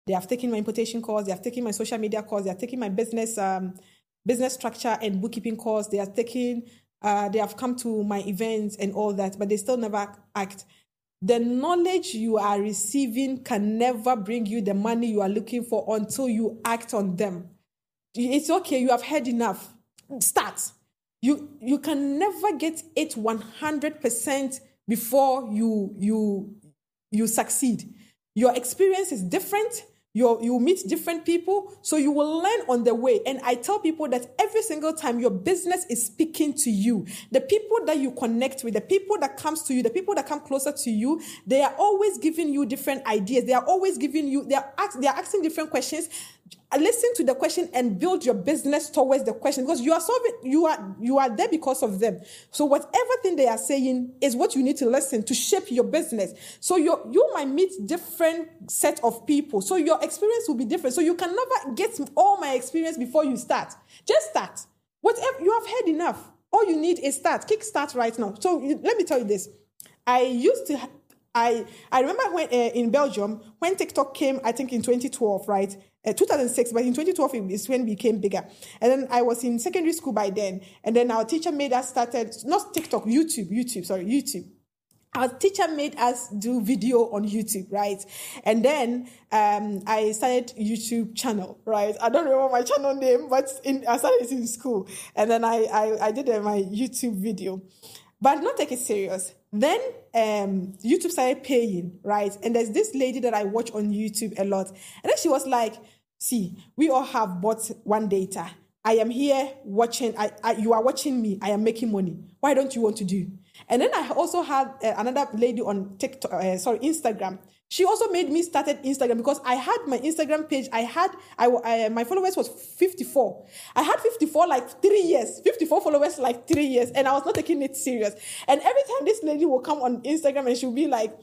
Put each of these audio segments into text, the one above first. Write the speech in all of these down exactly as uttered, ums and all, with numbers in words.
They have taken my importation course. They have taken my social media course. They have taken my business um, business structure and bookkeeping course. They have taken, uh, they have come to my events and all that, but they still never act. The knowledge you are receiving can never bring you the money you are looking for until you act on them. It's okay. You have heard enough. Start. You you can never get it one hundred percent before you you you succeed. Your experience is different. You you meet different people, so you will learn on the way. And I tell people that every single time your business is speaking to you, the people that you connect with, the people that comes to you, the people that come closer to you, they are always giving you different ideas. They are always giving you, they are ask, they are asking different questions. Listen to the question and build your business towards the question, because you are solving, you are you are there because of them. So whatever thing they are saying is what you need to listen to shape your business. So you you might meet different set of people. So your experience will be different. So you can never get all my experience before you start. Just start. Whatever you have heard enough. All you need is start. Kick start right now. So you, let me tell you this. I used to. I I remember when uh, in Belgium when TikTok came. I think in twenty twelve, right? Uh, two thousand six, but in twenty twelve is when it became bigger. And then I was in secondary school by then. And then our teacher made us started, not TikTok, YouTube, YouTube, sorry, YouTube. Our teacher made us do video on YouTube, right? And then um, I started YouTube channel, right? I don't remember my channel name, but in, I started it in school. And then I, I, I did uh, my YouTube video. But not take it serious. Then um, YouTube started paying, right? And there's this lady that I watch on YouTube a lot. And then she was like, see, we all have bought one data. I am here watching, I, I, you are watching me. I am making money. Why don't you want to do? And then I also had uh, another lady on TikTok, uh, sorry, Instagram. She also made me started Instagram because I had my Instagram page. I had, I, I my followers was fifty-four. I had fifty-four like three years, fifty-four followers like three years. And I was not taking it serious. And every time this lady will come on Instagram and she'll be like,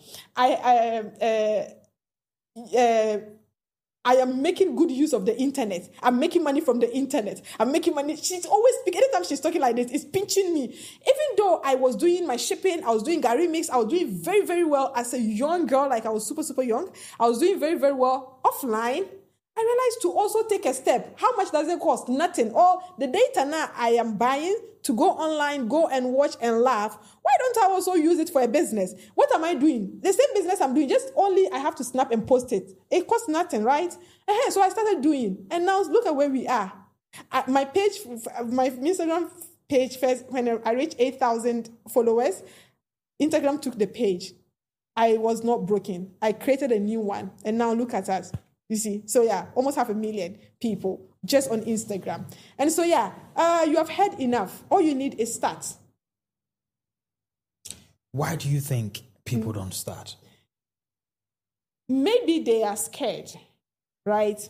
I, I, uh, uh, I am making good use of the internet. I'm making money from the internet. I'm making money. She's always speaking. Anytime she's talking like this, it's pinching me. Even though I was doing my shipping, I was doing Gary Mix, I was doing very, very well as a young girl. Like I was super, super young. I was doing very, very well offline. I realized to also take a step. How much does it cost? Nothing. All the data now I am buying to go online, go and watch and laugh. Why don't I also use it for a business? What am I doing? The same business I'm doing, just only I have to snap and post it. It costs nothing, right? Uh-huh. So I started doing. And now look at where we are. Uh, my page, my Instagram page first, when I reached eight thousand followers, Instagram took the page. I was not broken. I created a new one. And now look at us. You see, so yeah, almost half a million people just on Instagram. And so yeah, uh, you have heard enough. All you need is start. Why do you think people mm-hmm. don't start? Maybe they are scared, right?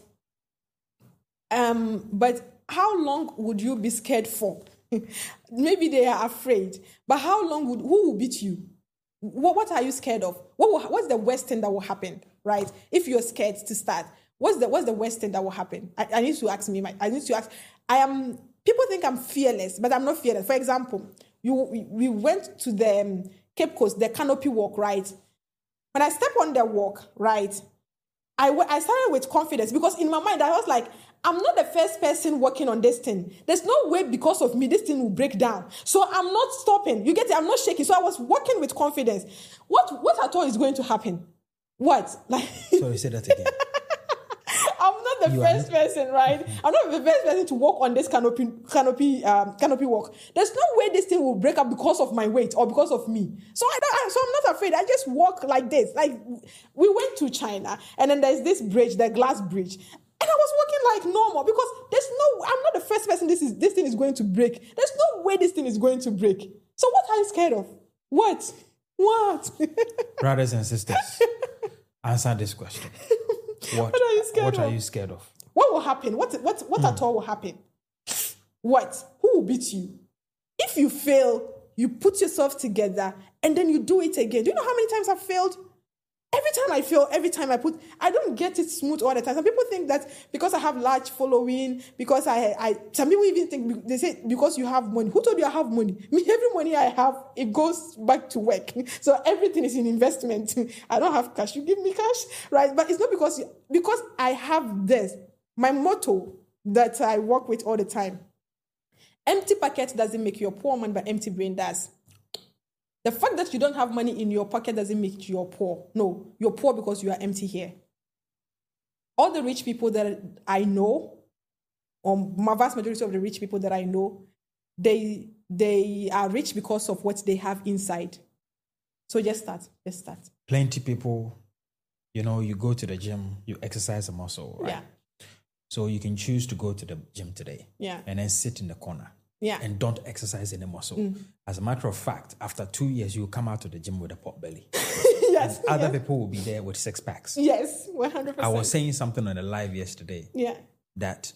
Um, but how long would you be scared for? Maybe they are afraid. But how long would, who will beat you? What, what are you scared of? What will, what's the worst thing that will happen? Right? If you're scared to start, what's the what's the worst thing that will happen? I, I need to ask me. My, I need to ask. I am. People think I'm fearless, but I'm not fearless. For example, you we, we went to the um, Cape Coast, the canopy walk, right? When I step on the walk, right, I I started with confidence because in my mind I was like, I'm not the first person working on this thing. There's no way because of me this thing will break down. So I'm not stopping. You get it? I'm not shaking. So I was working with confidence. What what at all is going to happen? What? Like Sorry, say that again. I'm not the you first person, right? I'm not the first person to walk on this canopy canopy um, canopy walk. There's no way this thing will break up because of my weight or because of me. So I don't. I, so I'm not afraid. I just walk like this. Like we went to China, and then there's this bridge, the glass bridge, and I was walking like normal because there's no. I'm not the first person. This is this thing is going to break. There's no way this thing is going to break. So what are you scared of? What? What? Brothers and sisters, answer this question. What, what are you scared what of? What are you scared of? What will happen? What what what mm. at all will happen? What? Who will beat you? If you fail, you put yourself together and then you do it again. Do you know how many times I've failed? Every time I feel, every time I put, I don't get it smooth all the time. Some people think that because I have large following, because I, I, some people even think, they say, because you have money. Who told you I have money? Me, every money I have, it goes back to work. So everything is in investment. I don't have cash. You give me cash, right? But it's not because, because I have this. My motto that I work with all the time. Empty pocket doesn't make you a poor man, but empty brain does. The fact that you don't have money in your pocket doesn't make you poor. No, you're poor because you are empty here. All the rich people that I know, or my vast majority of the rich people that I know, they they are rich because of what they have inside. So just start, just start. Plenty people, you know, you go to the gym, you exercise a muscle, right? Yeah. So you can choose to go to the gym today, yeah, and then sit in the corner. Yeah. And don't exercise any muscle. Mm. As a matter of fact, after two years, you'll come out of the gym with a pot belly. Yes. And other yes. people will be there with six packs. Yes, one hundred percent. I was saying something on the live yesterday. Yeah. That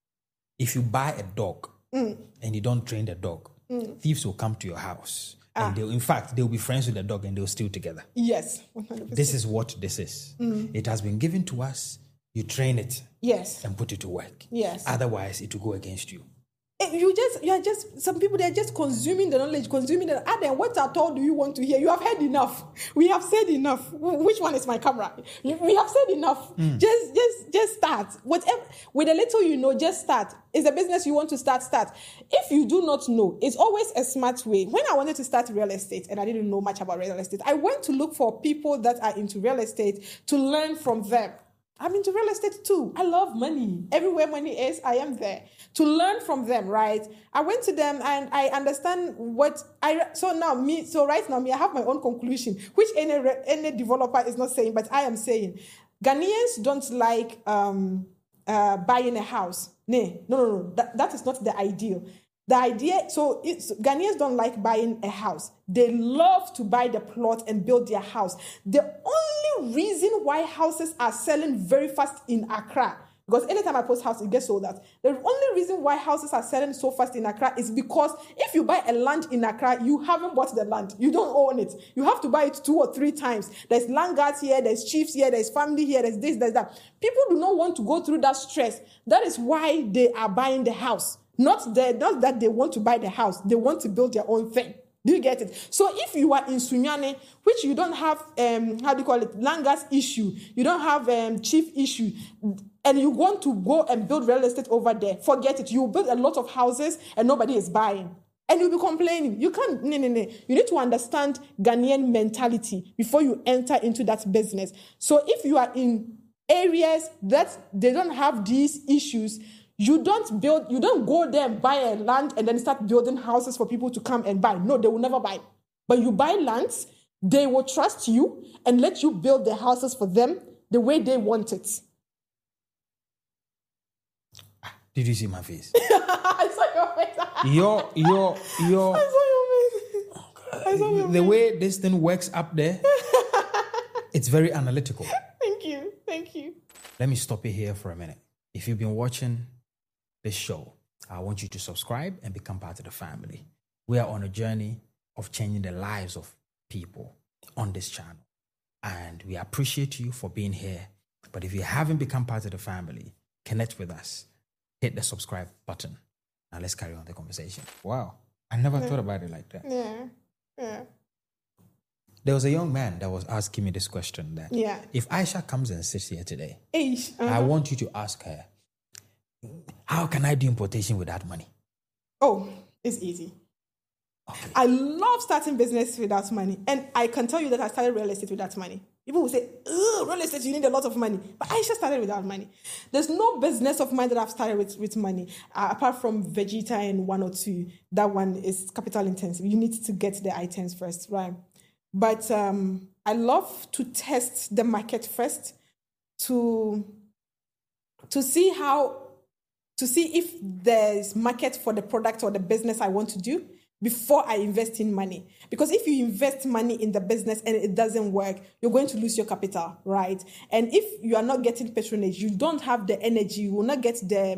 if you buy a dog mm. and you don't train the dog, mm. thieves will come to your house. Ah. And they'll, in fact, they'll be friends with the dog and they'll steal together. Yes, one hundred percent. This is what this is. Mm. It has been given to us. You train it. Yes. And put it to work. Yes. Otherwise, it will go against you. You just, you are just, some people, they're just consuming the knowledge, consuming the, and then what at all do you want to hear? You have heard enough. We have said enough. Which one is my camera? We have said enough. Mm. Just, just, just start. Whatever, with a little you know, just start. It's a business you want to start, start. If you do not know, it's always a smart way. When I wanted to start real estate and I didn't know much about real estate, I went to look for people that are into real estate to learn from them. I'm into real estate too. I love money. Everywhere money is, I am there. To learn from them, right? I went to them and I understand what I, so now me, so right now me, I have my own conclusion, which any, any developer is not saying, but I am saying. Ghanaians don't like um, uh, buying a house. No, no, no, no. That, that is not the ideal. The idea, so it's, Ghanaians don't like buying a house. They love to buy the plot and build their house. The only reason why houses are selling very fast in Accra, because anytime I post house, it gets sold out. The only reason why houses are selling so fast in Accra is because if you buy a land in Accra, you haven't bought the land. You don't own it. You have to buy it two or three times. There's land guards here, there's chiefs here, there's family here, there's this, there's that. People do not want to go through that stress. That is why they are buying the house. Not, the, not that they want to buy the house. They want to build their own thing. Do you get it? So if you are in Sunyani, which you don't have, um, how do you call it, Langas issue, you don't have um, chief issue, and you want to go and build real estate over there, forget it. You build a lot of houses and nobody is buying. And you'll be complaining. You can't, no, no, no. You need to understand Ghanaian mentality before you enter into that business. So if you are in areas that they don't have these issues, you don't build, you don't go there and buy a land and then start building houses for people to come and buy. No, they will never buy. But you buy lands, they will trust you and let you build the houses for them the way they want it. Did you see my face? I saw your face. your, your, your. I saw your face. Oh God. I saw your the face. way this thing works up there, it's very analytical. Thank you. Thank you. Let me stop it here for a minute. If you've been watching this show, I want you to subscribe and become part of the family. We are on a journey of changing the lives of people on this channel. And we appreciate you for being here. But if you haven't become part of the family, connect with us. Hit the subscribe button. Now let's carry on the conversation. Wow. I never yeah. thought about it like that. Yeah. Yeah. There was a young man that was asking me this question that yeah. if Aisha comes and sits here today, Eish, uh-huh. I want you to ask her, how can I do importation without money? Oh, it's easy. Okay. I love starting business without money. And I can tell you that I started real estate without money. People will say, oh, real estate, you need a lot of money. But I just started without money. There's no business of mine that I've started with, with money, uh, apart from Vegeta and one or two. That one is capital intensive. You need to get the items first, right? But um, I love to test the market first to, to see how... to see if there's market for the product or the business I want to do before I invest in money. Because if you invest money in the business and it doesn't work, you're going to lose your capital, right? And if you are not getting patronage, you don't have the energy, you will not get the,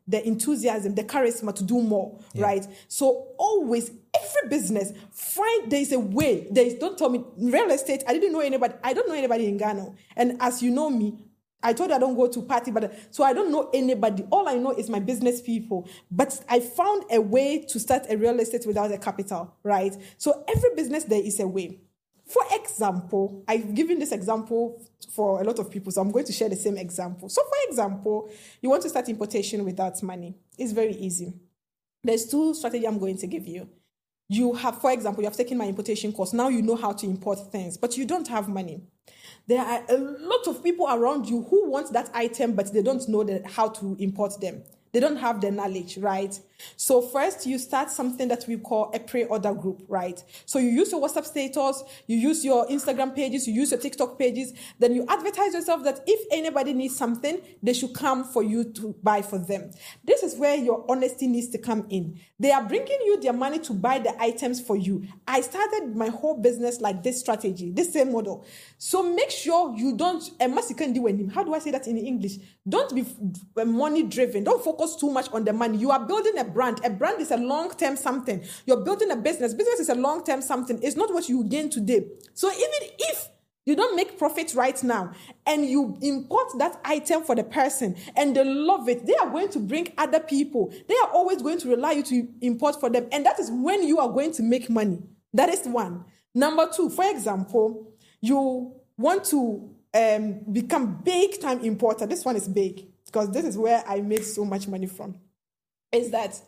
the enthusiasm, the charisma to do more, yeah. right? So always, every business, find there's a way. There's, don't tell me, real estate, I didn't know anybody, I don't know anybody in Ghana. And as you know me, I told you I don't go to party, but so I don't know anybody. All I know is my business people. But I found a way to start a real estate without a capital, right? So every business there is a way. For example, I've given this example for a lot of people, so I'm going to share the same example. So for example, you want to start importation without money. It's very easy. There's two strategies I'm going to give you. You have, for example, you have taken my importation course. Now you know how to import things, but you don't have money. There are a lot of people around you who want that item, but they don't know the, how to import them. They don't have the knowledge, right? So first, you start something that we call a pre-order group, right? So you use your WhatsApp status, you use your Instagram pages, you use your TikTok pages, then you advertise yourself that if anybody needs something, they should come for you to buy for them. This is where your honesty needs to come in. They are bringing you their money to buy the items for you. I started my whole business like this strategy, this same model. So make sure you don't, how do I say that in English? Don't be money driven. Don't focus too much on the money. You are building a brand. A brand is a long-term something. You're building a business. Business is a long-term something. It's not what you gain today. So even if you don't make profit right now and you import that item for the person and they love it, they are going to bring other people. They are always going to rely you to import for them. And that is when you are going to make money. That is one. Number two, for example, you want to um, become big-time importer. This one is big because this is where I made so much money from. Is that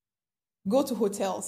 go to hotels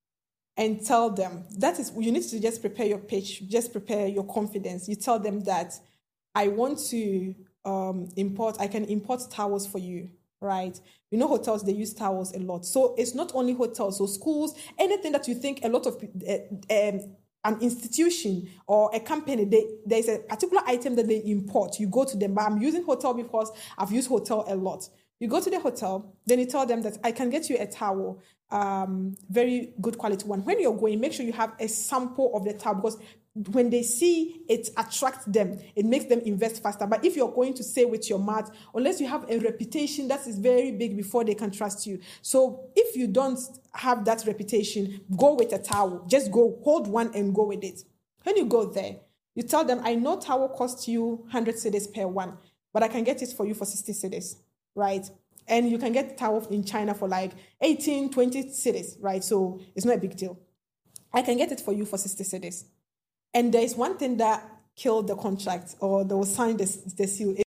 and tell them, that is, you need to just prepare your pitch, just prepare your confidence. You tell them that I want to um, import, I can import towels for you, right? You know, hotels, they use towels a lot. So it's not only hotels, so schools, anything that you think a lot of, uh, um, an institution or a company, they, there's a particular item that they import. You go to them, but I'm using hotel because I've used hotel a lot. You go to the hotel, then you tell them that I can get you a towel, um, very good quality one. When you're going, make sure you have a sample of the towel because when they see it attracts them, it makes them invest faster. But if you're going to say with your mouth, unless you have a reputation that is very big before they can trust you. So if you don't have that reputation, go with a towel. Just go, hold one and go with it. When you go there, you tell them, I know towel costs you one hundred cedis per one, but I can get it for you for sixty cedis. Right? And you can get towel in China for like eighteen, twenty cedis, right? So it's not a big deal. I can get it for you for sixty cedis. And there is one thing that killed the contract or they will sign the, the seal.